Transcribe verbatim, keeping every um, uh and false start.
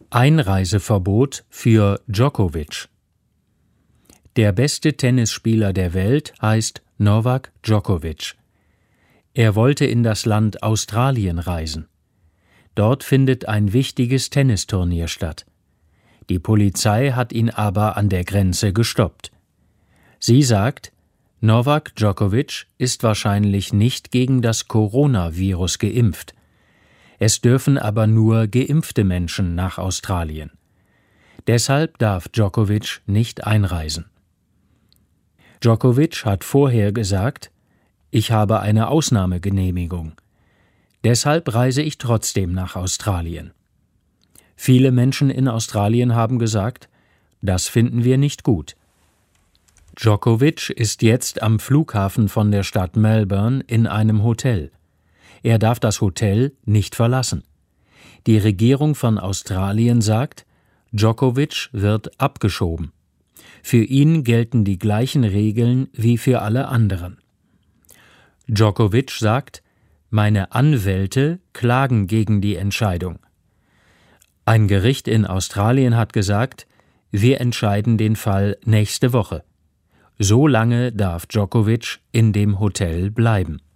Einreiseverbot für Djokovic. Der beste Tennisspieler der Welt heißt Novak Djokovic. Er wollte in das Land Australien reisen. Dort findet ein wichtiges Tennisturnier statt. Die Polizei hat ihn aber an der Grenze gestoppt. Sie sagt, Novak Djokovic ist wahrscheinlich nicht gegen das Coronavirus geimpft. Es dürfen aber nur geimpfte Menschen nach Australien. Deshalb darf Djokovic nicht einreisen. Djokovic hat vorher gesagt, ich habe eine Ausnahmegenehmigung. Deshalb reise ich trotzdem nach Australien. Viele Menschen in Australien haben gesagt, das finden wir nicht gut. Djokovic ist jetzt am Flughafen von der Stadt Melbourne in einem Hotel. Er darf das Hotel nicht verlassen. Die Regierung von Australien sagt, Djokovic wird abgeschoben. Für ihn gelten die gleichen Regeln wie für alle anderen. Djokovic sagt, meine Anwälte klagen gegen die Entscheidung. Ein Gericht in Australien hat gesagt, wir entscheiden den Fall nächste Woche. So lange darf Djokovic in dem Hotel bleiben.